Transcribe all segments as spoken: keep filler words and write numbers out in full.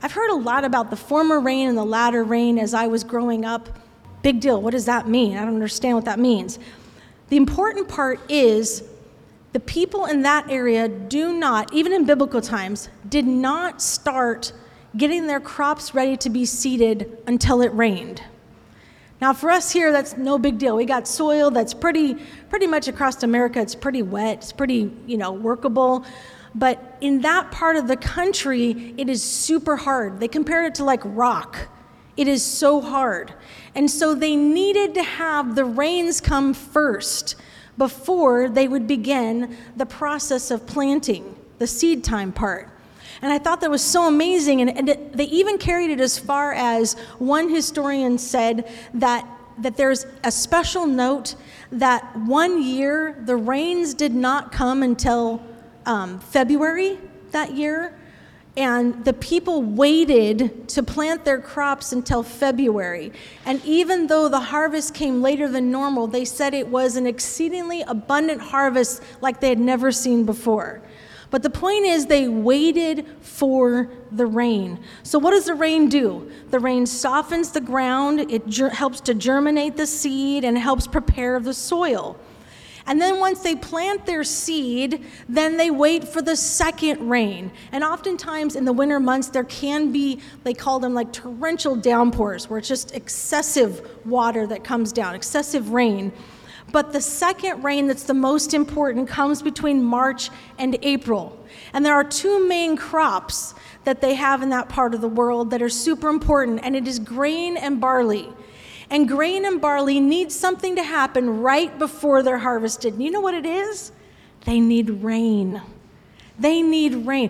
I've heard a lot about the former rain and the latter rain as I was growing up. Big deal. What does that mean? I don't understand what that means. The important part is the people in that area do not, even in biblical times, did not start getting their crops ready to be seeded until it rained. Now for us here, that's no big deal. We got soil that's pretty, pretty much across America. It's pretty wet. It's pretty, you know, workable. But in that part of the country, it is super hard. They compared it to like rock. It is so hard. And so they needed to have the rains come first before they would begin the process of planting, the seed time part. And I thought that was so amazing. And, and it, they even carried it as far as one historian said that, that there's a special note that one year the rains did not come until um, February that year. And the people waited to plant their crops until February. And even though the harvest came later than normal, they said it was an exceedingly abundant harvest like they had never seen before. But the point is they waited for the rain. So what does the rain do? The rain softens the ground, it ger- helps to germinate the seed, and helps prepare the soil. And then once they plant their seed, then they wait for the second rain. And oftentimes in the winter months, there can be, they call them like torrential downpours, where it's just excessive water that comes down, excessive rain. But the second rain that's the most important comes between March and April. And there are two main crops that they have in that part of the world that are super important, and it is grain and barley. And grain and barley need something to happen right before they're harvested. And you know what it is? They need rain. They need rain.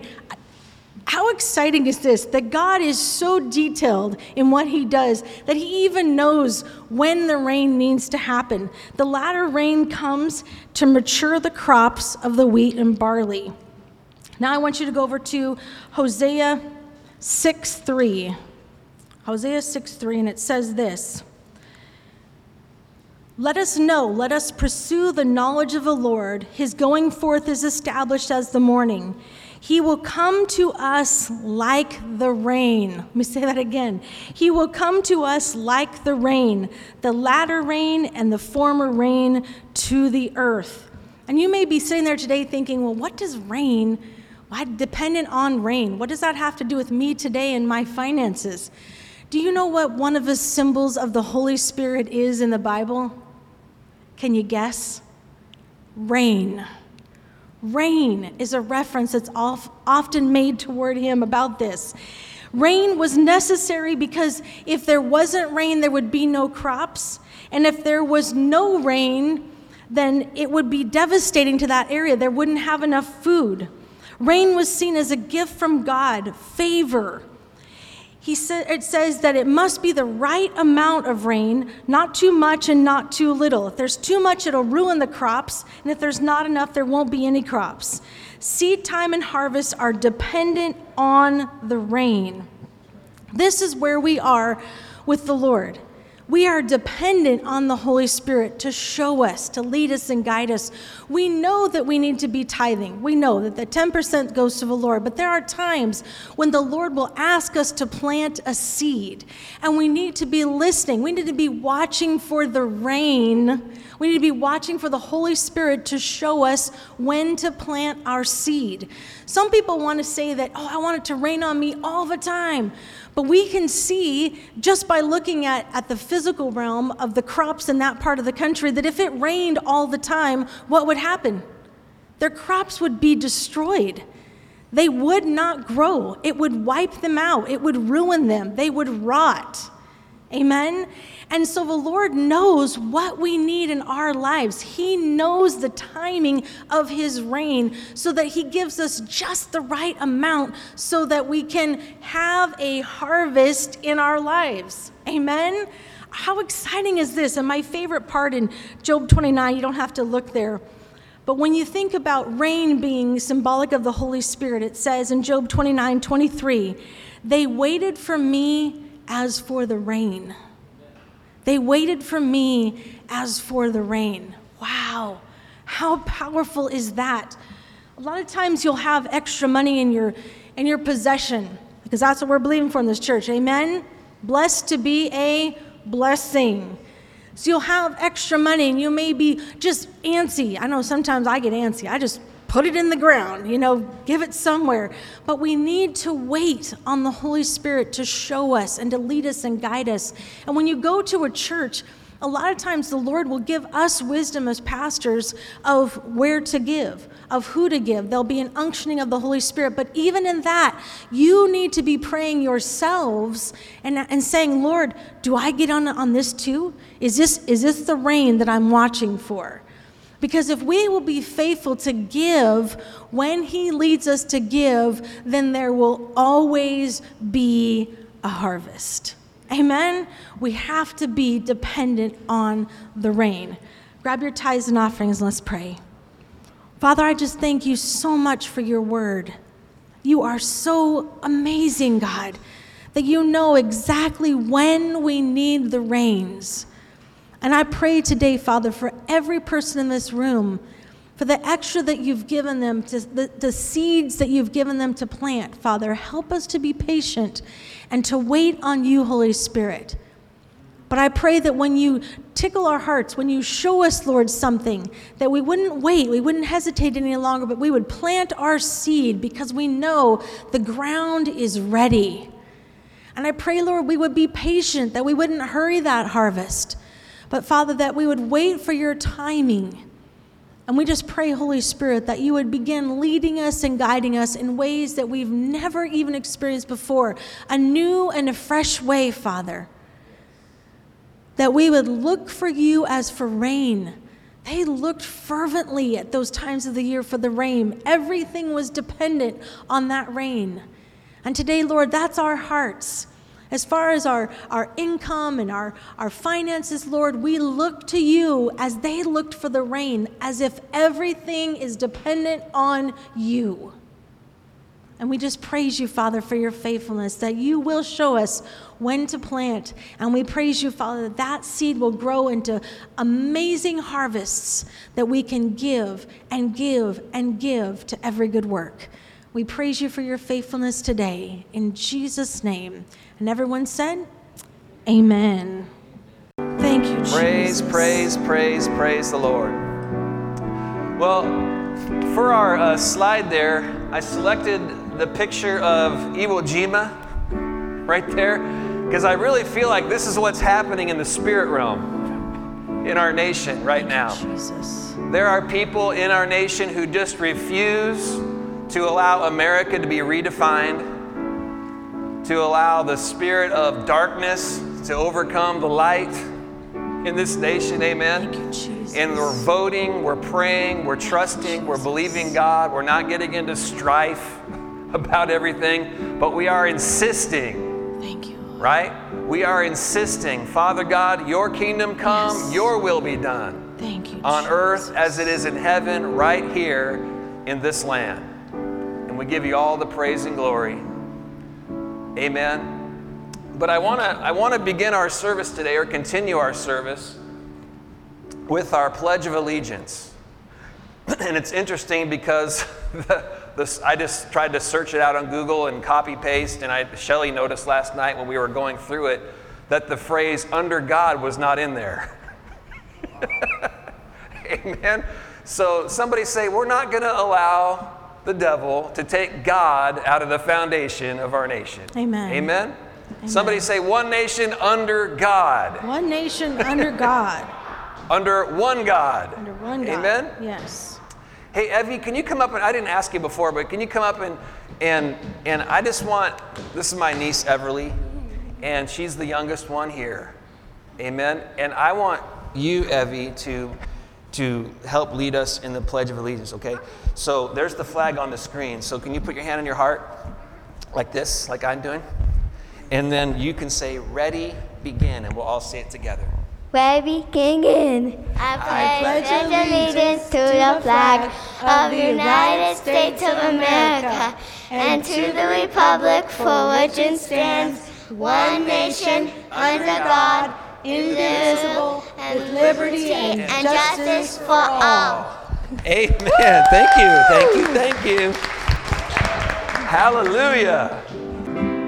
How exciting is this? That God is so detailed in what he does that he even knows when the rain needs to happen. The latter rain comes to mature the crops of the wheat and barley. Now I want you to go over to Hosea six three. Hosea six three, and it says this. Let us know, let us pursue the knowledge of the Lord. His going forth is established as the morning. He will come to us like the rain. Let me say that again. He will come to us like the rain, the latter rain and the former rain to the earth. And you may be sitting there today thinking, well, what does rain, why dependent on rain? What does that have to do with me today and my finances? Do you know what one of the symbols of the Holy Spirit is in the Bible? Can you guess? Rain. Rain is a reference that's often made toward him about this. Rain was necessary because if there wasn't rain, there would be no crops. And if there was no rain, then it would be devastating to that area. There wouldn't have enough food. Rain was seen as a gift from God, favor. He said, it says that it must be the right amount of rain, not too much and not too little. If there's too much, it'll ruin the crops, and if there's not enough, there won't be any crops. Seed time and harvest are dependent on the rain. This is where we are with the Lord. We are dependent on the Holy Spirit to show us, to lead us and guide us. We know that we need to be tithing. We know that the ten percent goes to the Lord, but there are times when the Lord will ask us to plant a seed, and we need to be listening. We need to be watching for the rain. We need to be watching for the Holy Spirit to show us when to plant our seed. Some people want to say that, oh, I want it to rain on me all the time. But we can see just by looking at, at the physical realm of the crops in that part of the country that if it rained all the time, what would happen? Their crops would be destroyed. They would not grow. It would wipe them out. It would ruin them. They would rot. Amen? And so the Lord knows what we need in our lives. He knows the timing of his rain so that he gives us just the right amount so that we can have a harvest in our lives. Amen? How exciting is this? And my favorite part in Job twenty-nine, you don't have to look there, but when you think about rain being symbolic of the Holy Spirit, it says in Job twenty-nine twenty-three, they waited for me as for the rain. They waited for me as for the rain. Wow, how powerful is that? A lot of times you'll have extra money in your in your possession. because that's what we're believing for in this church. Amen? Blessed to be a blessing. So you'll have extra money and you may be just antsy. I know sometimes I get antsy. I just put it in the ground, you know, give it somewhere. But we need to wait on the Holy Spirit to show us and to lead us and guide us. And when you go to a church, a lot of times the Lord will give us wisdom as pastors of where to give, of who to give. There'll be an unctioning of the Holy Spirit. But even in that, you need to be praying yourselves and, and saying, Lord, do I get on, on this too? Is this, is this the rain that I'm watching for? Because if we will be faithful to give when he leads us to give, then there will always be a harvest. Amen? We have to be dependent on the rain. Grab your tithes and offerings and let's pray. Father, I just thank you so much for your word. You are so amazing, God, that you know exactly when we need the rains. And I pray today, Father, for every person in this room, for the extra that you've given them, to the, the seeds that you've given them to plant. Father, help us to be patient and to wait on you, Holy Spirit. But I pray that when you tickle our hearts, when you show us, Lord, something, that we wouldn't wait, we wouldn't hesitate any longer, but we would plant our seed because we know the ground is ready. And I pray, Lord, we would be patient, that we wouldn't hurry that harvest, but Father, that we would wait for your timing. And we just pray, Holy Spirit, that you would begin leading us and guiding us in ways that we've never even experienced before, a new and a fresh way, Father. That we would look for you as for rain. They looked fervently at those times of the year for the rain. Everything was dependent on that rain. And today, Lord, that's our hearts. As far as our, our income and our, our finances, Lord, we look to you as they looked for the rain, as if everything is dependent on you. And we just praise you, Father, for your faithfulness, that you will show us when to plant. And we praise you, Father, that that seed will grow into amazing harvests that we can give and give and give to every good work. We praise you for your faithfulness today. In Jesus' name. And everyone said, amen. Thank you, Jesus. Praise, praise, praise, praise the Lord. Well, for our uh, slide there, I selected the picture of Iwo Jima right there, because I really feel like this is what's happening in the spirit realm in our nation right now. Thank you, Jesus. There are people in our nation who just refuse to allow America to be redefined, to allow the spirit of darkness to overcome the light in this nation, amen? Thank you, Jesus. And we're voting, we're praying, we're trusting, we're believing God. We're not getting into strife about everything, but we are insisting. Thank you. Right? We are insisting, Father God, your kingdom come, Yes. your will be done. Thank you, On Jesus. earth as it is in heaven, right here in this land. And we give you all the praise and glory. Amen. But I want to I want to begin our service today, or continue our service, with our Pledge of Allegiance. And it's interesting because the, the, I just tried to search it out on Google and copy paste, and I, Shelley noticed last night when we were going through it that the phrase "under God" was not in there. Amen. So somebody say, we're not going to allow the devil to take God out of the foundation of our nation. Amen. Amen. Amen. Somebody say, one nation under God. One nation under God. Under one God. Under one God. Amen. Yes. Hey, Evie, can you come up and, I didn't ask you before, but can you come up and, and, and I just want, this is my niece Everly, and she's the youngest one here. Amen. And I want you, Evie, to, to help lead us in the Pledge of Allegiance, okay? So there's the flag on the screen. So can you put your hand on your heart like this, like I'm doing? And then you can say, ready, begin, and we'll all say it together. Ready, begin. I pledge allegiance to the flag of the United States of America and to the republic for which it stands, one nation, under God, indivisible, with liberty and justice for all. Amen. Thank you, thank you, thank you. Hallelujah.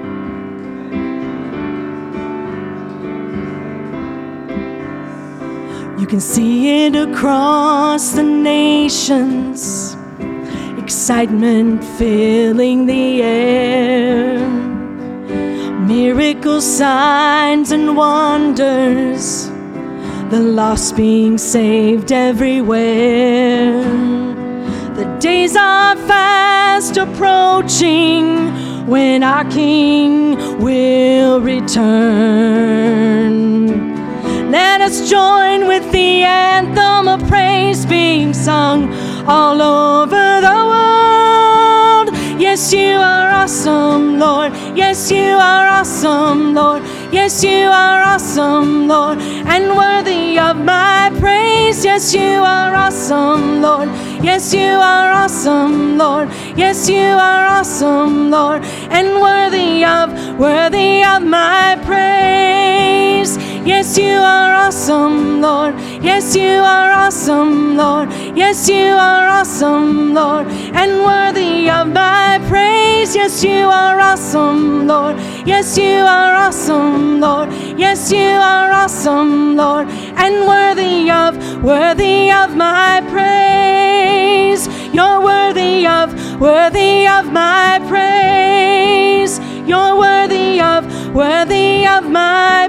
can see it across the nations, excitement filling the air, miracles, signs, and wonders, the lost being saved everywhere. The days are fast approaching when our King will return. Let us join with the anthem of praise being sung all over the world. Yes, you are awesome, Lord. Yes, you are awesome, Lord. Yes, you are awesome, Lord, and worthy of my praise. Yes, you are awesome, Lord. Yes, you are awesome, Lord. Yes, you are awesome, Lord, and worthy of, worthy of my praise. Yes, you are awesome, Lord. Yes, you are awesome, Lord. Yes, you are awesome, Lord, and worthy of my praise. Yes, you are awesome, Lord. Yes, you are awesome, Lord. Yes, you are awesome, Lord, and worthy of, worthy of my praise. You're worthy of, worthy of my praise. You're worthy of, worthy of my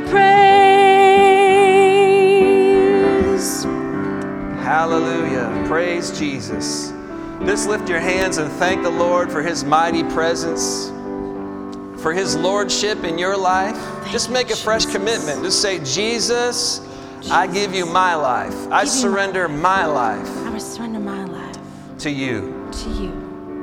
praise. Hallelujah. Praise Jesus. Just lift your hands and thank the Lord for His mighty presence, for His lordship in your life. Thank Just you, make a fresh Jesus. commitment. Just say, Jesus, I give you my life. I Give you surrender my life I will surrender my life to you. to you.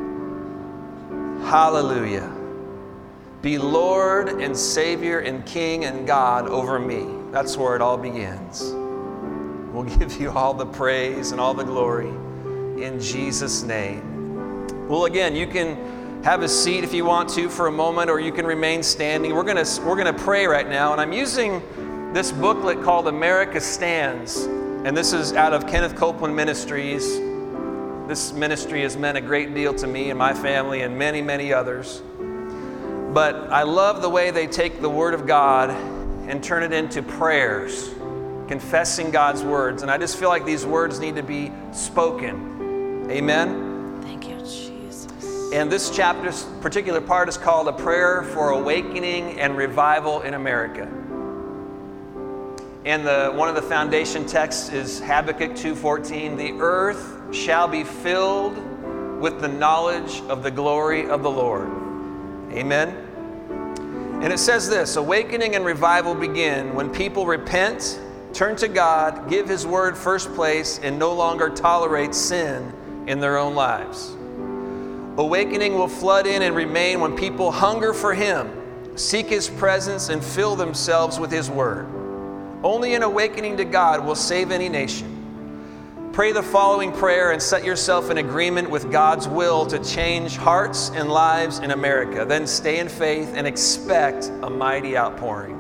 Hallelujah. Be Lord and Savior and King and God over me. That's where it all begins. We'll give you all the praise and all the glory in Jesus' name. Well, again, you can have a seat if you want to for a moment, or you can remain standing. We're gonna we're gonna pray right now, and I'm using this booklet called America Stands, and this is out of Kenneth Copeland Ministries. This ministry has meant a great deal to me and my family and many, many others. But I love the way they take the Word of God and turn it into prayers, confessing God's words. And I just feel like these words need to be spoken. Amen? Thank you, Jesus. And this chapter's particular part is called A Prayer for Awakening and Revival in America. And the, one of the foundation texts is Habakkuk two fourteen. The earth shall be filled with the knowledge of the glory of the Lord. Amen? And it says this, awakening and revival begin when people repent, turn to God, give His word first place, and no longer tolerate sin in their own lives. Awakening will flood in and remain when people hunger for Him, seek His presence, and fill themselves with His word. Only an awakening to God will save any nation. Pray the following prayer and set yourself in agreement with God's will to change hearts and lives in America. Then stay in faith and expect a mighty outpouring.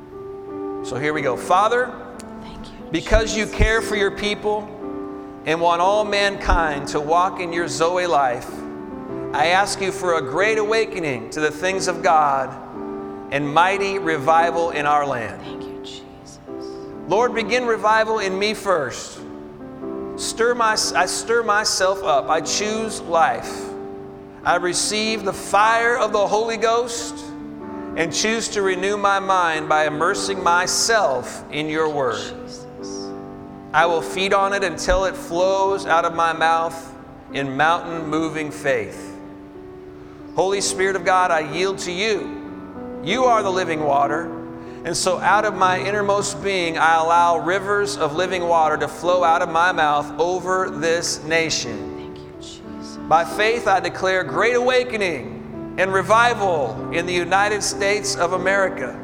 So here we go. Father, Thank you, because you care for your people and want all mankind to walk in your Zoe life, I ask you for a great awakening to the things of God and mighty revival in our land. Thank you, Jesus. Lord, begin revival in me first. Stir my, I stir myself up. I choose life. I receive the fire of the Holy Ghost and choose to renew my mind by immersing myself in your word. Jesus. I will feed on it until it flows out of my mouth in mountain-moving faith. Holy Spirit of God, I yield to you. You are the living water. And so out of my innermost being, I allow rivers of living water to flow out of my mouth over this nation. Thank you, Jesus. By faith, I declare great awakening and revival in the United States of America.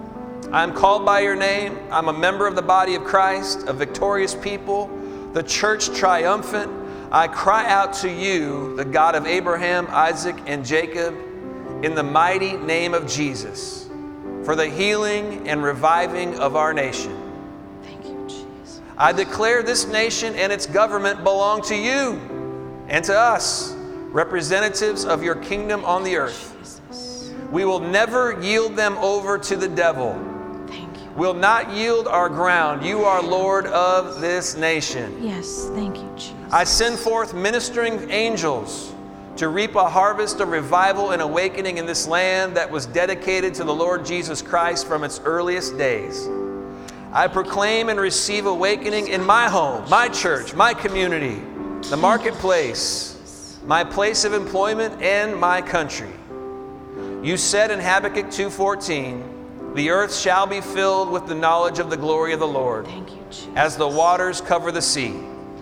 I am called by your name. I'm a member of the body of Christ, a victorious people, the church triumphant. I cry out to you, the God of Abraham, Isaac, and Jacob, in the mighty name of Jesus, for the healing and reviving of our nation. Thank you, Jesus. I declare this nation and its government belong to you and to us, representatives of your kingdom on the earth. Jesus. We will never yield them over to the devil. Thank you. will not yield our ground. You are Lord of this nation. Yes, thank you, Jesus. I send forth ministering angels to reap a harvest of revival and awakening in this land that was dedicated to the Lord Jesus Christ from its earliest days. I proclaim and receive awakening in my home, my church, my community, the marketplace, my place of employment, and my country. You said in Habakkuk two fourteen, the earth shall be filled with the knowledge of the glory of the Lord, Thank you, Jesus. as the waters cover the sea.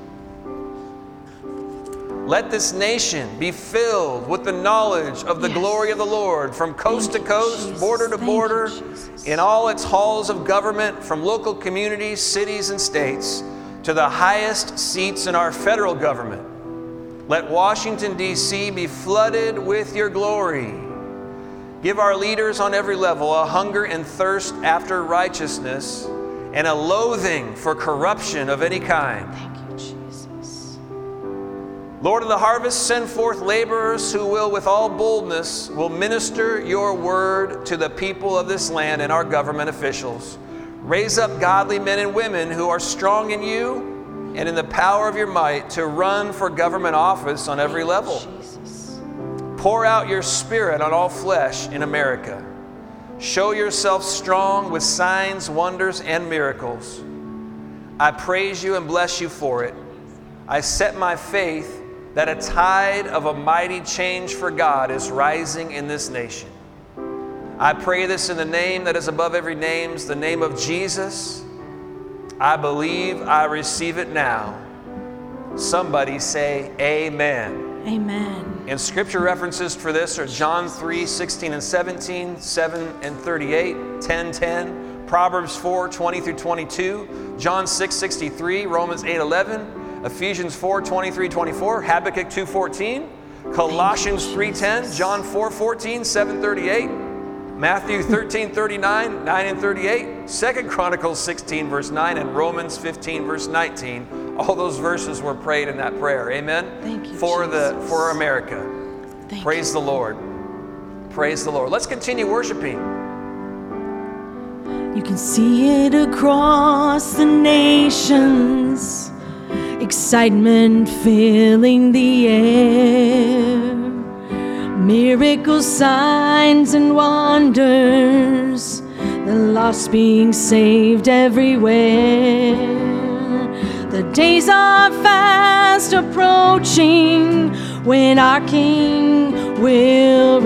Let this nation be filled with the knowledge of the Yes. glory of the Lord from coast Thank to you, coast, Jesus. border to Thank you, border, Jesus. in all its halls of government, from local communities, cities, and states, to the highest seats in our federal government. Let Washington, D C be flooded with your glory. Give our leaders on every level a hunger and thirst after righteousness and a loathing for corruption of any kind. Thank you, Jesus. Lord of the harvest, send forth laborers who will, with all boldness, will minister your word to the people of this land and our government officials. Raise up godly men and women who are strong in you and in the power of your might to run for government office on every level. Jesus. Pour out your Spirit on all flesh in America. Show yourself strong with signs, wonders, and miracles. I praise you and bless you for it. I set my faith that a tide of a mighty change for God is rising in this nation. I pray this in the name that is above every name, the name of Jesus. I believe, I receive it now. Somebody say amen. Amen. And scripture references for this are John three, sixteen and seventeen, seven and thirty-eight, ten, ten, Proverbs four, twenty through twenty-two, John six, sixty-three, Romans eight, eleven, Ephesians four, twenty-three, twenty-four, Habakkuk two, fourteen, Colossians three, ten, John four, fourteen, seven, thirty-eight, Matthew thirteen, thirty-nine, nine and thirty-eight, Second Chronicles sixteen, verse nine, and Romans fifteen, verse nineteen. All those verses were prayed in that prayer. Amen? Thank you, For the Jesus. for America. Thank Praise the Lord. Praise the Lord. Let's continue worshiping. You can see it across the nations, excitement filling the air, miracles, signs, and wonders, the lost being saved everywhere. The days are fast approaching when our King will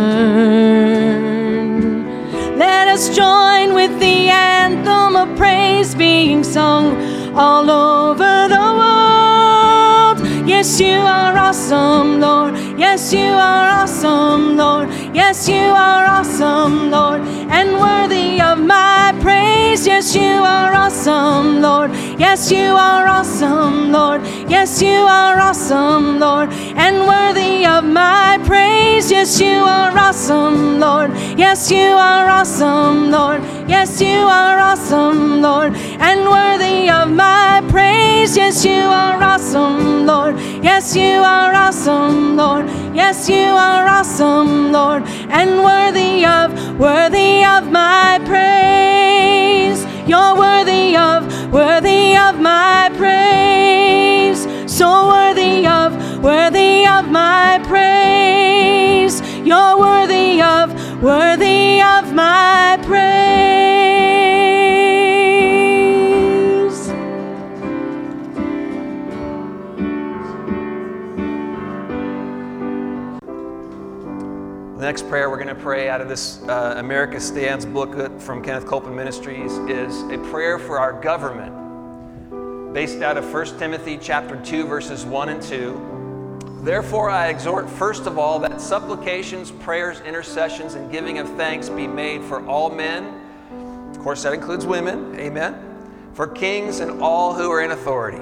return. Let us join with the anthem of praise being sung all over the world. Yes, you are awesome, Lord. Yes, you are awesome, Lord. Yes, you are awesome, Lord, and worthy of my praise. Yes, you are awesome, Lord. Yes, you are awesome, Lord. Yes, you are awesome, Lord, and worthy of my praise. Yes, you are awesome, Lord. Yes, you are awesome, Lord. Yes, you are awesome, Lord, and worthy of my praise. Yes, you are awesome, Lord. Yes, you are awesome, Lord. Yes, you are awesome, Lord, and worthy of, worthy of my praise. You're worthy of, worthy of my praise. So worthy of, worthy of my praise. You're worthy of, worthy of my praise. The next prayer we're going to pray out of this uh, America Stands booklet from Kenneth Copeland Ministries is a prayer for our government, based out of First Timothy chapter two, verses one and two. Therefore I exhort first of all that supplications, prayers, intercessions, and giving of thanks be made for all men. Of course, that includes women. Amen. For kings and all who are in authority.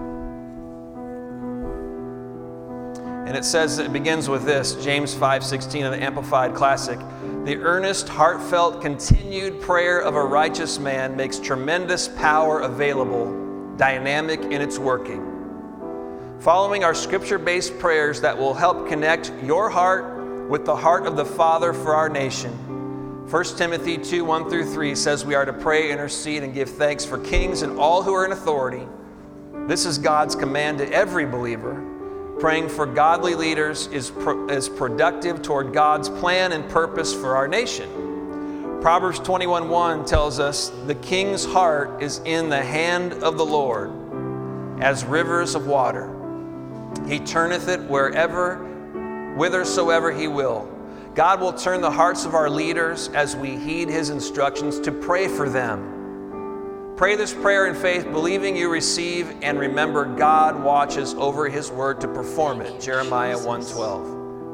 And it says, it begins with this, James five sixteen of the Amplified Classic. The earnest, heartfelt, continued prayer of a righteous man makes tremendous power available, dynamic in its working. Following our scripture-based prayers that will help connect your heart with the heart of the Father for our nation, First Timothy two, one through three says we are to pray, intercede, and give thanks for kings and all who are in authority. This is God's command to every believer. Praying for godly leaders is, pro- is productive toward God's plan and purpose for our nation. Proverbs twenty-one, one tells us, the king's heart is in the hand of the Lord, as rivers of water. He turneth it wherever, whithersoever he will. God will turn the hearts of our leaders as we heed his instructions to pray for them. Pray this prayer in faith, believing you receive, and remember God watches over his word to perform it. Jeremiah one twelve.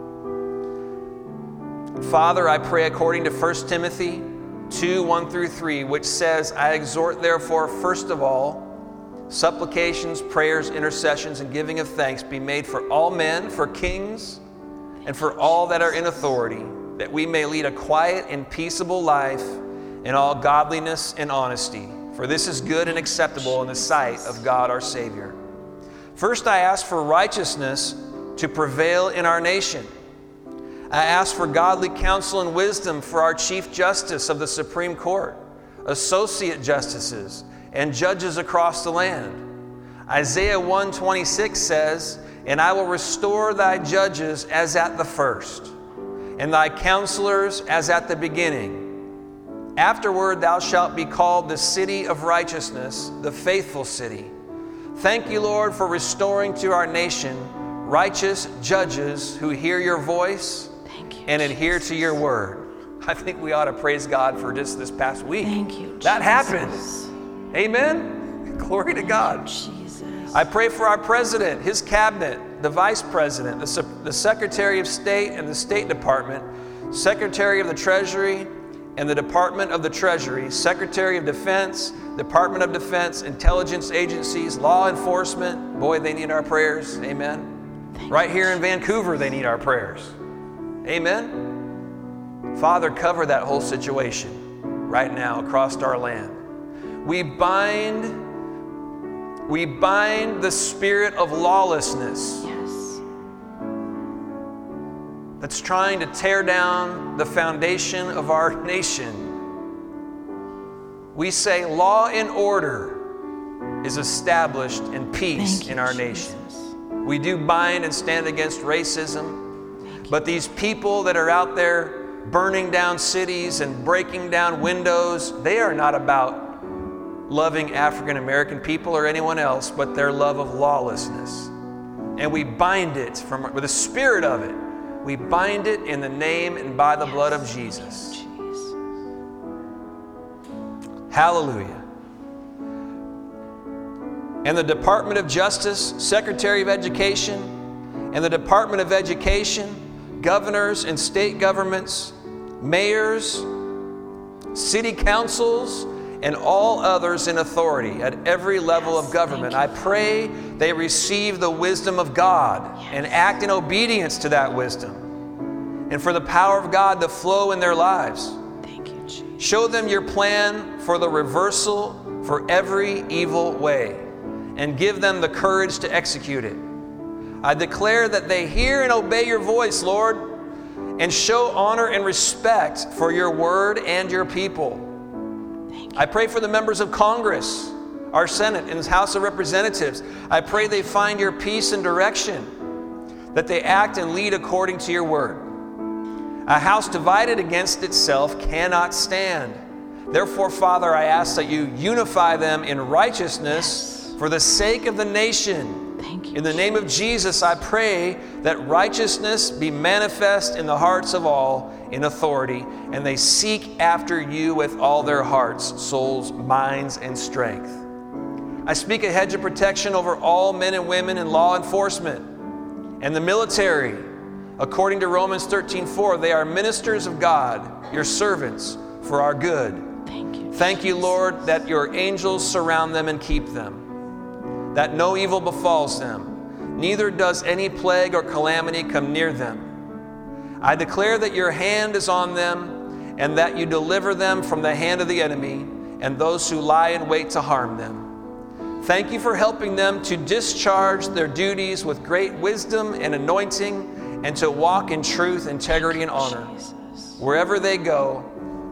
Father, I pray according to First Timothy two, one through three, which says, I exhort therefore, first of all, supplications, prayers, intercessions, and giving of thanks be made for all men, for kings, and for all that are in authority, that we may lead a quiet and peaceable life in all godliness and honesty. For this is good and acceptable in the sight of God our Savior. First, I ask for righteousness to prevail in our nation. I ask for godly counsel and wisdom for our Chief Justice of the Supreme Court, associate justices, and judges across the land. Isaiah one twenty-six says, and I will restore thy judges as at the first, and thy counselors as at the beginning. Afterward thou shalt be called the city of righteousness, the faithful city. Thank you, Lord, for restoring to our nation righteous judges who hear your voice and adhere to your word. I think we ought to praise God for just this past week. Thank you, that Jesus. happened. Amen. Glory to God. Jesus. I pray for our president, his cabinet, the vice president, the, the Secretary of State and the State Department, Secretary of the Treasury and the Department of the Treasury, Secretary of Defense, Department of Defense, intelligence agencies, law enforcement. Boy, they need our prayers. Amen. Thank right you, here in Vancouver, they need our prayers. Amen. Father, cover that whole situation right now across our land. We bind We bind the spirit of lawlessness Yes. that's trying to tear down the foundation of our nation. We say law and order is established and peace Thank you, in our Jesus. nation. We do bind and stand against racism, but these people that are out there burning down cities and breaking down windows, they are not about loving African American people or anyone else, but their love of lawlessness. And we bind it from with the spirit of it. We bind it in the name and by the blood of Jesus. Jesus. Hallelujah. And the Department of Justice, Secretary of Education, and the Department of Education, governors and state governments, mayors, city councils, and all others in authority at every level of government. I pray they receive the wisdom of God and act in obedience to that wisdom, and for the power of God to flow in their lives. Thank you, Jesus. Show them your plan for the reversal for every evil way, and give them the courage to execute it. I declare that they hear and obey your voice, Lord, and show honor and respect for your word and your people. I pray for the members of Congress, our Senate, and House of Representatives. I pray they find your peace and direction, that they act and lead according to your word. A house divided against itself cannot stand. Therefore, Father, I ask that you unify them in righteousness for the sake of the nation. Thank you. In the name of Jesus, I pray that righteousness be manifest in the hearts of all in authority, and they seek after you with all their hearts, souls, minds, and strength. I speak a hedge of protection over all men and women in law enforcement and the military. According to Romans thirteen four, they are ministers of God, your servants, for our good. Thank you. Thank you, Lord, that your angels surround them and keep them, that no evil befalls them, neither does any plague or calamity come near them. I declare that your hand is on them, and that you deliver them from the hand of the enemy and those who lie in wait to harm them. Thank you for helping them to discharge their duties with great wisdom and anointing, and to walk in truth, integrity, and honor. Jesus. Wherever they go,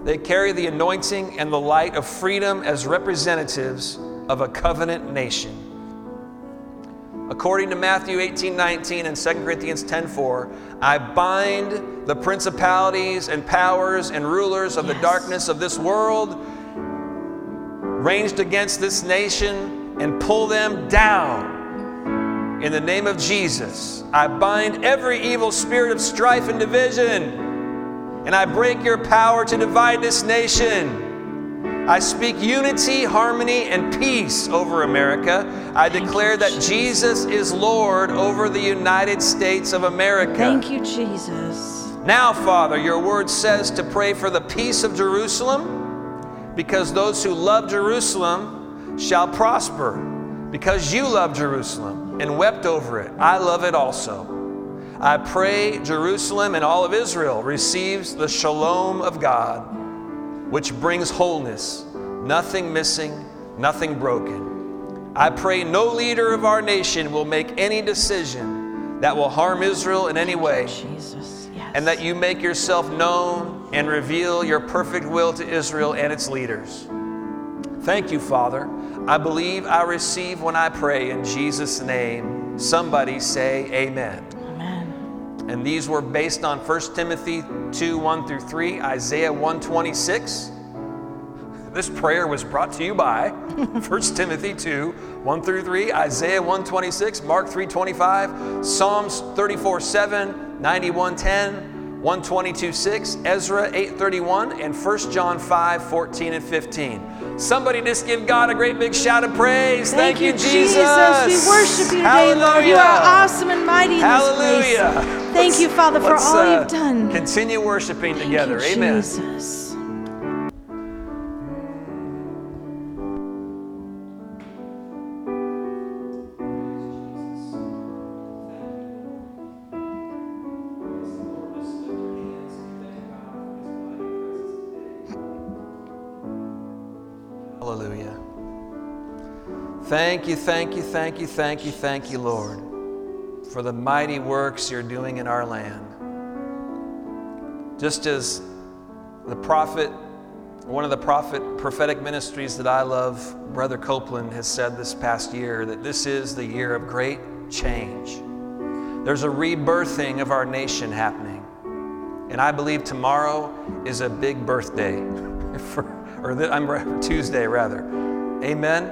They carry the anointing and the light of freedom as representatives of a covenant nation. According to Matthew eighteen nineteen and Second Corinthians ten four, I bind the principalities and powers and rulers of yes. the darkness of this world ranged against this nation and pull them down. In the name of Jesus, I bind every evil spirit of strife and division, and I break your power to divide this nation. I speak unity, harmony, and peace over America. I declare that Jesus is Lord over the United States of America. Thank you, Jesus. Now, Father, your word says to pray for the peace of Jerusalem, because those who love Jerusalem shall prosper. Because you love Jerusalem and wept over it, I love it also. I pray Jerusalem and all of Israel receives the shalom of God, which brings wholeness, nothing missing, nothing broken. I pray no leader of our nation will make any decision that will harm Israel in any way, Jesus. Yes. and that you make yourself known and reveal your perfect will to Israel and its leaders. Thank you, Father. I believe I receive when I pray in Jesus' name. Somebody say amen. Amen. And these were based on First Timothy two, one through three, Isaiah one twenty-six. This prayer was brought to you by First Timothy two, one through three, Isaiah one twenty-six, Mark three twenty-five, Psalms thirty-four seven, ninety-one ten, one twenty-two six, Ezra eight thirty-one, and First John five fourteen and fifteen. Somebody just give God a great big shout of praise. Thank, Thank you, Jesus. Jesus. We worship you today, Hallelujah. Lord. You are awesome and mighty in Hallelujah. this place. Thank let's, you, Father, for all uh, you've done. Continue worshiping Thank together. You, Amen. Jesus. Hallelujah. Thank you, thank you, thank you, thank you, thank you, Lord, for the mighty works you're doing in our land. Just as the prophet, one of the prophet prophetic ministries that I love, Brother Copeland, has said this past year, that this is the year of great change. There's a rebirthing of our nation happening. And I believe tomorrow is a big birthday for Or the, I'm Tuesday, rather. Amen.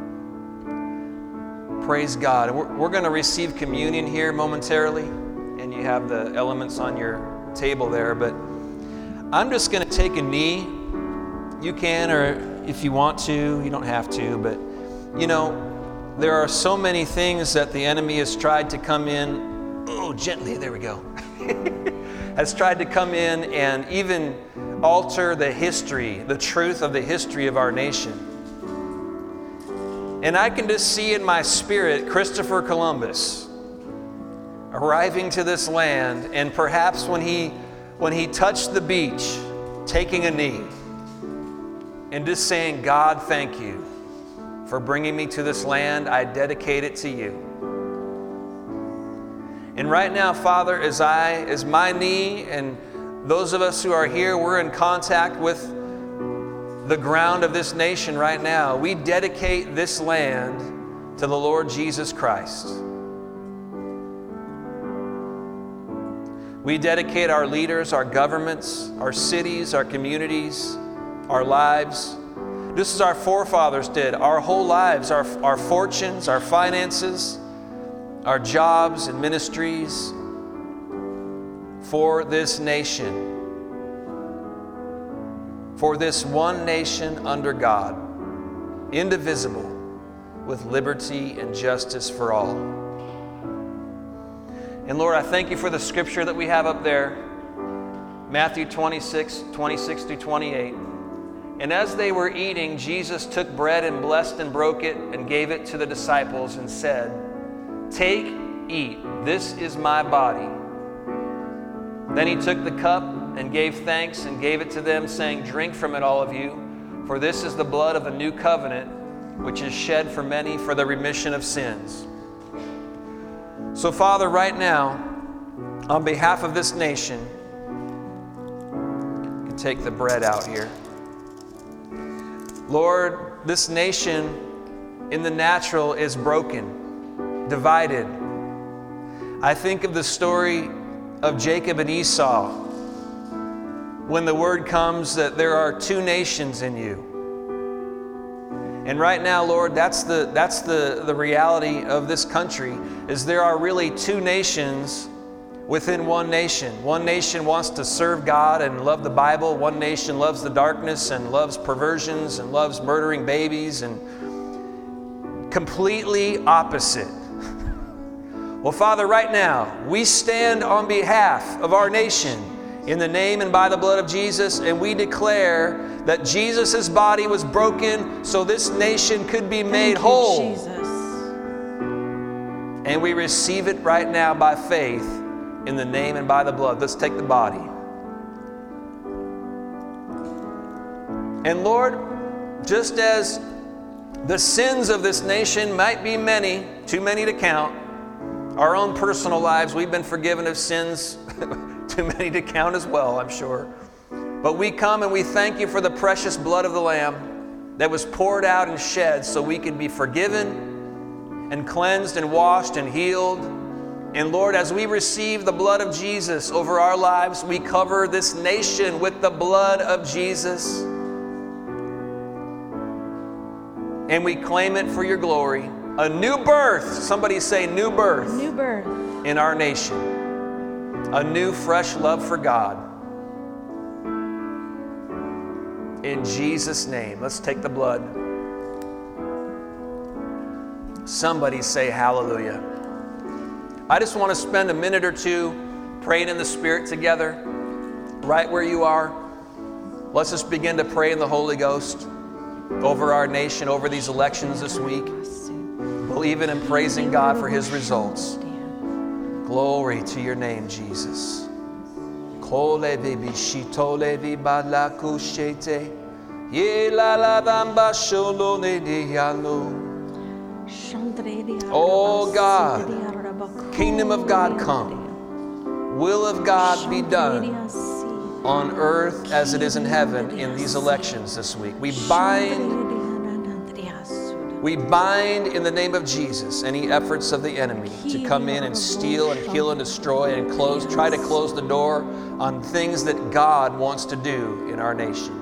Praise God. And we're, we're going to receive communion here momentarily, and you have the elements on your table there. But I'm just going to take a knee. You can, or if you want to, you don't have to. But you know, there are so many things that the enemy has tried to come in. Oh, gently. There we go. has tried to come in and even alter the history, the truth of the history of our nation. And I can just see in my spirit Christopher Columbus arriving to this land, and perhaps when he when he touched the beach, taking a knee and just saying, God, thank you for bringing me to this land. I dedicate it to you. And right now, Father, as I, as my knee and those of us who are here, we're in contact with the ground of this nation right now. We dedicate this land to the Lord Jesus Christ. We dedicate our leaders, our governments, our cities, our communities, our lives, just as our forefathers did, our whole lives, our, our fortunes, our finances, our jobs and ministries, for this nation, for this one nation under God, indivisible, with liberty and justice for all. And Lord, I thank you for the scripture that we have up there, Matthew twenty-six, twenty-six through twenty-eight. And as they were eating, Jesus took bread and blessed and broke it and gave it to the disciples and said, "Take, eat, this is my body." Then he took the cup and gave thanks and gave it to them, saying, "Drink from it, all of you, for this is the blood of a new covenant, which is shed for many for the remission of sins." So, Father, right now, on behalf of this nation, you can take the bread out here. Lord, this nation in the natural is broken, divided. I think of the story of Jacob and Esau when the word comes that there are two nations in you. And right now, Lord, that's the that's the, the reality of this country, is there are really two nations within one nation. One nation wants to serve God and love the Bible. One nation loves the darkness and loves perversions and loves murdering babies, and completely opposite. Well, Father, right now, we stand on behalf of our nation in the name and by the blood of Jesus, and we declare that Jesus' body was broken so this nation could be made Thank you, whole. Jesus. And we receive it right now by faith in the name and by the blood. Let's take the body. And Lord, just as the sins of this nation might be many, too many to count, our own personal lives, we've been forgiven of sins too many to count as well, I'm sure. But we come and we thank you for the precious blood of the Lamb that was poured out and shed so we could be forgiven and cleansed and washed and healed. And Lord, as we receive the blood of Jesus over our lives, we cover this nation with the blood of Jesus. And we claim it for your glory. A new birth, somebody say new birth. New birth. In our nation. A new fresh love for God. In Jesus' name, let's take the blood. Somebody say hallelujah. I just want to spend a minute or two praying in the Spirit together, right where you are. Let's just begin to pray in the Holy Ghost over our nation, over these elections this week, believing and praising God for His results. Glory to your name, Jesus. Oh God, kingdom of God come. Will of God be done on earth as it is in heaven in these elections this week. We bind We bind in the name of Jesus any efforts of the enemy to come in and steal and kill and destroy and close, try to close the door on things that God wants to do in our nation.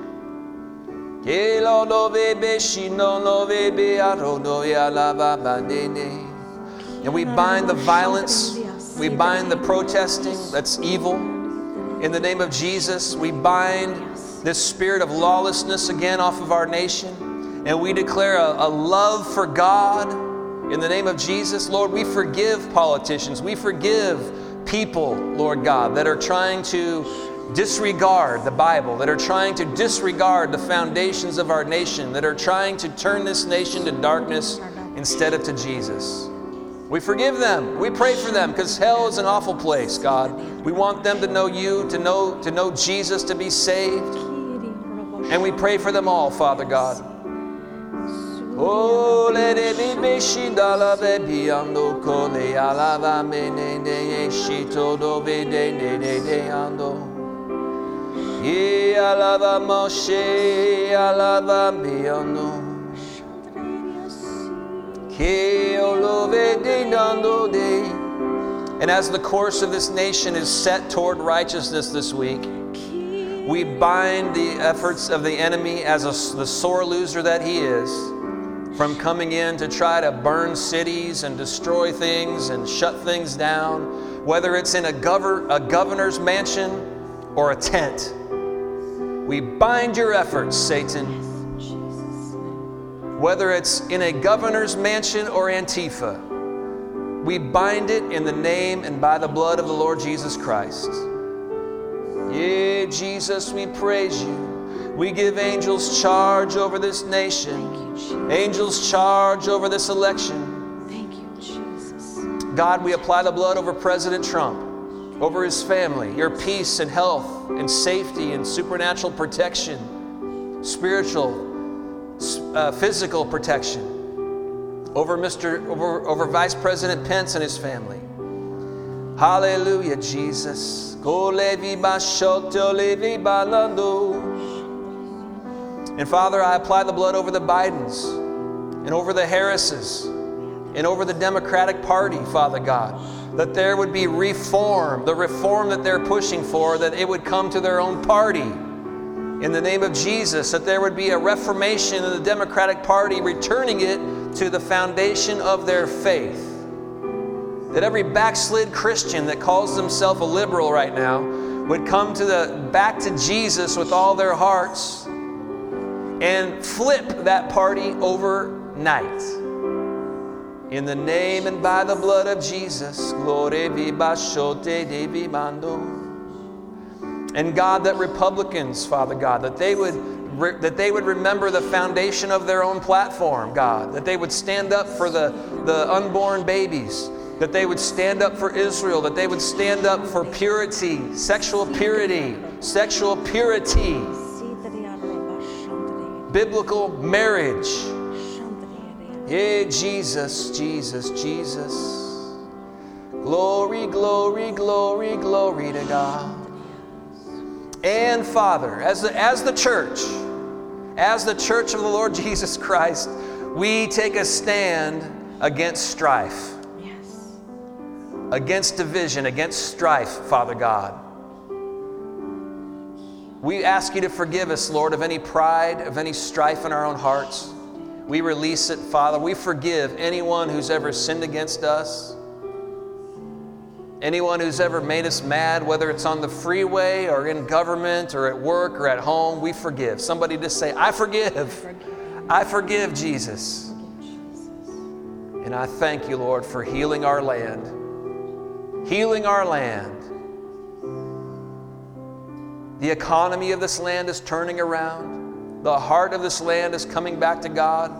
And we bind the violence, we bind the protesting that's evil. In the name of Jesus, we bind this spirit of lawlessness again off of our nation. And we declare a, a love for God in the name of Jesus. Lord, we forgive politicians. We forgive people, Lord God, that are trying to disregard the Bible, that are trying to disregard the foundations of our nation, that are trying to turn this nation to darkness instead of to Jesus. We forgive them. We pray for them because hell is an awful place, God. We want them to know you, to know, to know Jesus, to be saved. And we pray for them all, Father God. Oh, let it be Beshindala baby ando kole alava mene de shito do be de de de de ando. Ye alava Moshe alava me ando. Ke olove de dando de. And as the course of this nation is set toward righteousness this week, we bind the efforts of the enemy as a, the sore loser that he is, from coming in to try to burn cities and destroy things and shut things down, whether it's in a, gover- a governor's mansion or a tent. We bind your efforts, Satan. Whether it's in a governor's mansion or Antifa, we bind it in the name and by the blood of the Lord Jesus Christ. Yeah, Jesus, we praise you. We give angels charge over this nation. Angels charge over this election. Thank you, Jesus. God, we apply the blood over President Trump, over his family, your peace and health and safety and supernatural protection, spiritual, uh, physical protection, over Mister over, over Vice President Pence and his family. Hallelujah, Jesus. And Father, I apply the blood over the Bidens and over the Harrises and over the Democratic Party, Father God, that there would be reform, the reform that they're pushing for, that it would come to their own party. In the name of Jesus, that there would be a reformation in the Democratic Party, returning it to the foundation of their faith. That every backslid Christian that calls themselves a liberal right now would come to the back to Jesus with all their hearts and flip that party overnight. In the name and by the blood of Jesus. And God, that Republicans, Father God, that they would that they would remember the foundation of their own platform, God, that they would stand up for the, the unborn babies, that they would stand up for Israel, that they would stand up for purity, sexual purity, sexual purity, biblical marriage. Yeah, Jesus, Jesus, Jesus. Glory, glory, glory, glory to God. And Father, as the, as the church, as the church of the Lord Jesus Christ, we take a stand against strife. Against division, against strife, Father God. We ask you to forgive us, Lord, of any pride, of any strife in our own hearts. We release it, Father. We forgive anyone who's ever sinned against us. Anyone who's ever made us mad, whether it's on the freeway or in government or at work or at home, we forgive. Somebody just say, I forgive. I forgive, Jesus. And I thank you, Lord, for healing our land. Healing our land. The economy of this land is turning around. The heart of this land is coming back to God.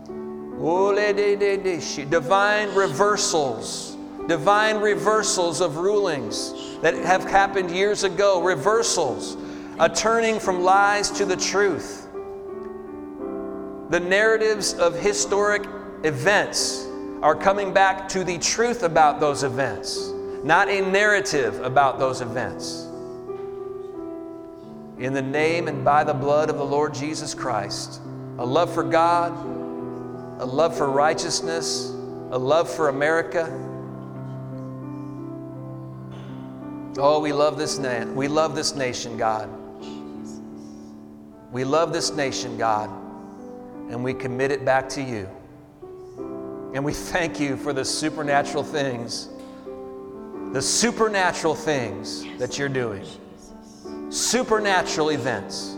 Divine reversals. Divine reversals of rulings that have happened years ago. Reversals. A turning from lies to the truth. The narratives of historic events are coming back to the truth about those events. Not a narrative about those events. In the name and by the blood of the Lord Jesus Christ, a love for God, a love for righteousness, a love for America. Oh, we love this na- we love this nation, God. We love this nation, God, and we commit it back to you. And we thank you for the supernatural things The supernatural things that you're doing. Supernatural events.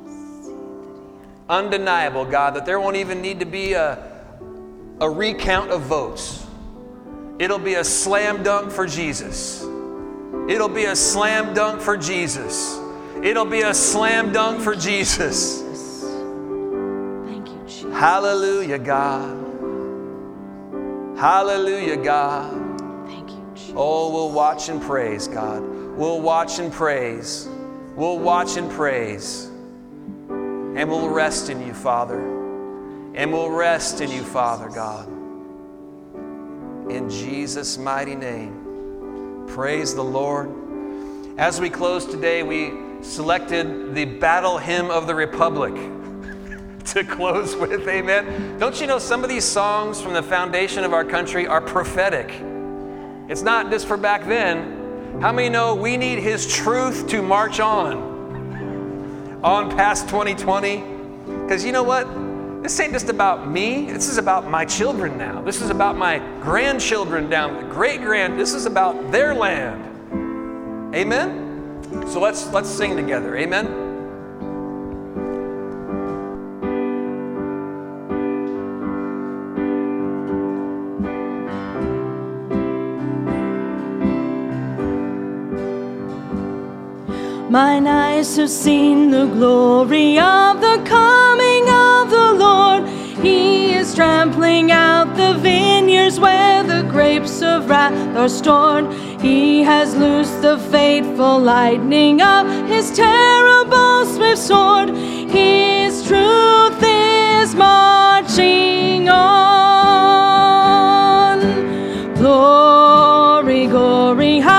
Undeniable, God, that there won't even need to be a, a recount of votes. It'll be a slam dunk for Jesus. It'll be a slam dunk for Jesus. It'll be a slam dunk for Jesus. Thank you, Jesus. Hallelujah, God. Hallelujah, God. Oh, we'll watch and praise, God. We'll watch and praise. We'll watch and praise. And we'll rest in you, Father. And we'll rest in you, Father God. In Jesus' mighty name. Praise the Lord. As we close today, we selected the Battle Hymn of the Republic to close with, amen. Don't you know some of these songs from the foundation of our country are prophetic? It's not just for back then. How many know we need His truth to march on? On past twenty twenty? Because you know what? This ain't just about me. This is about my children now. This is about my grandchildren down the great-grand. This is about their land. Amen? So let's let's sing together. Amen? Mine eyes have seen the glory of the coming of the Lord. He is trampling out the vineyards where the grapes of wrath are stored. He has loosed the fateful lightning of His terrible swift sword. His truth is marching on. Glory, glory, hallelujah.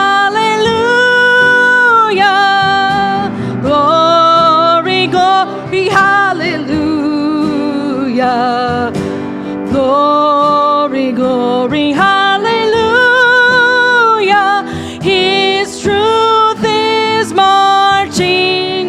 hallelujah. Glory, glory, hallelujah. His truth is marching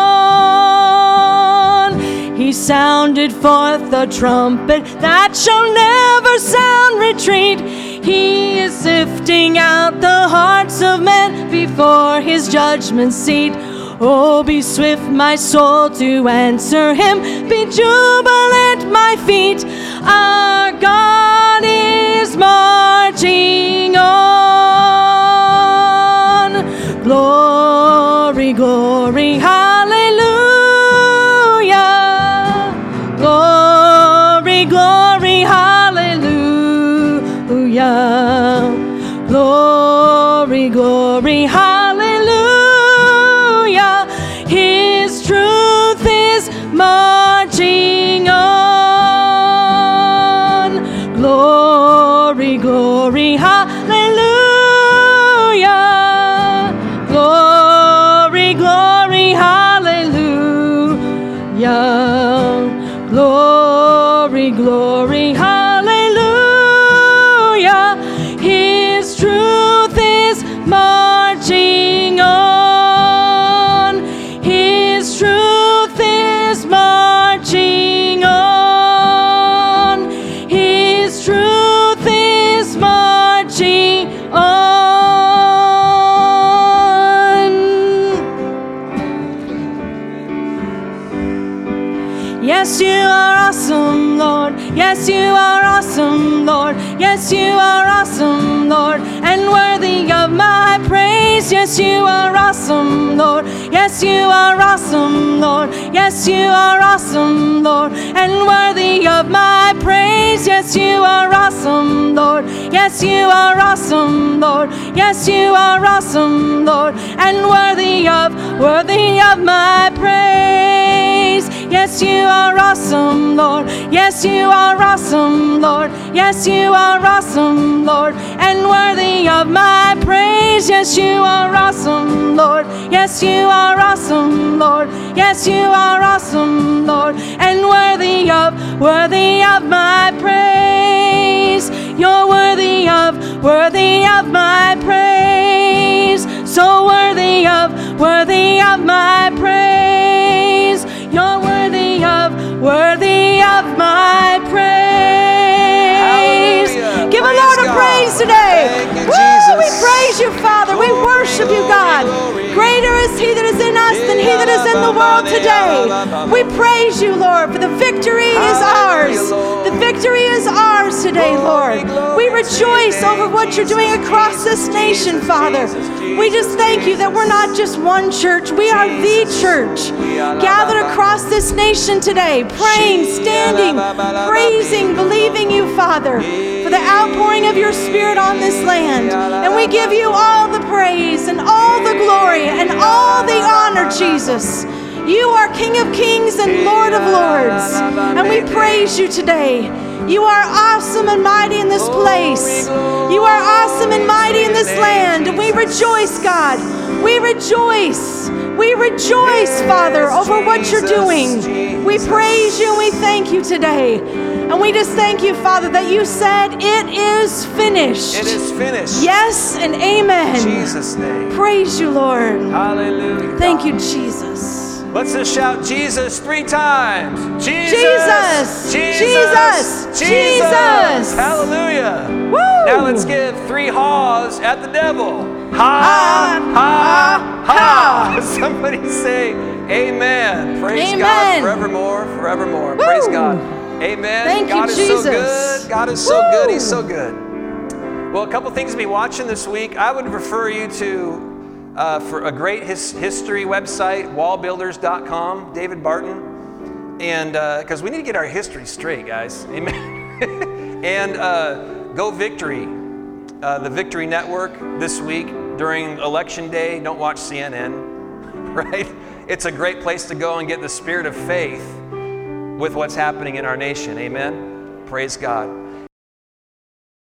on. He sounded forth the trumpet that shall never sound retreat. He is sifting out the hearts of men before his judgment seat. Oh, be swift, my soul, to answer him. Be jubilant, my feet. Our God is marching on. Glory, glory, hallelujah. Glory, glory, hallelujah. Glory, glory, hallelujah. His truth is marching on. Glory, glory, hallelujah. Glory, glory, hallelujah. Glory, glory, hallelujah. His truth is marching on. His truth is marching on. His truth is marching on. Yes, you are awesome, Lord. Yes, you are awesome, Lord. Yes, you are awesome, Lord, and worthy of my praise. Yes, you are awesome, Lord. Yes, you are awesome, Lord. Yes, you are awesome, Lord, and worthy of my praise. Yes, you are awesome, Lord. Yes, you are awesome, Lord. Yes, you are awesome, Lord, and worthy of, worthy of my praise. Yes, you are awesome, Lord. Yes, you are awesome, Lord. Yes, you are awesome, Lord, and worthy of my praise. Yes, you are awesome, Lord. Yes, you are awesome, Lord. Yes, you are awesome, Lord, and worthy of, worthy of my praise. You're worthy of, worthy of my praise. So worthy of, worthy of my praise. You're worthy of, worthy of my praise. Hallelujah. Give a Praise Lord a God. praise today. Thank you, Woo, Jesus. we praise you, Father. We Glory, worship you, glory, God. glory. Greater is he that is in us than he that is in the world today. We praise you, Lord, for the victory is ours. Hallelujah, Lord. The victory is ours today, Glory, Lord. glory We to your rejoice name, over what you're doing Jesus, across Jesus, this nation, Jesus, Father. Jesus, We just Jesus, thank you that we're not just one church, we are the Jesus. church. We are la, Gathered la, la. across this nation today, praying, She, standing, la, la, la, la, praising, la, believing you, Father, for the outpouring of your Spirit on this land. And we give you all the praise and all the glory and all the honor, Jesus. You are King of Kings and Lord of Lords. And we praise you today. You are awesome and mighty in this place. You are awesome and mighty in this land. And we rejoice, God. We rejoice. We rejoice, Father, over what you're doing. We praise you and we thank you today. And we just thank you, Father, that you said it is finished. It is finished. Yes and amen. In Jesus' name. Praise you, Lord. Hallelujah. Thank God. you, Jesus. Let's just shout Jesus three times. Jesus. Jesus. Jesus. Jesus. Hallelujah. Woo. Now let's give three haws at the devil. Ha, Ha, ha, ha. Somebody say amen. Praise Amen. God forevermore, forevermore. Woo. Praise God. Amen. Thank you, God is Jesus. so good. God is so Woo. good. He's so good. Well, a couple things to be watching this week. I would refer you to uh, for a great his, history website, wall builders dot com, David Barton. And because uh, we need to get our history straight, guys. Amen. And uh, Go Victory, uh, the Victory Network this week during Election Day. Don't watch C N N, right? It's a great place to go and get the spirit of faith with what's happening in our nation. Amen. Praise God.